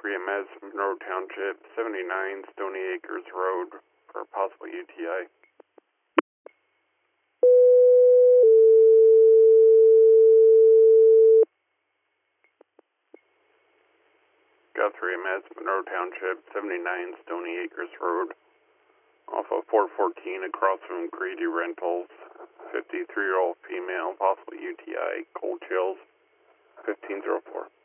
Guthrie Emez, Monroe Township, 79 Stony Acres Road for a possible UTI. Guthrie Emez, Monroe Township, 79 Stony Acres Road, off of 414 across from Greedy Rentals. 53-year-old female, possible UTI, cold chills, 1504.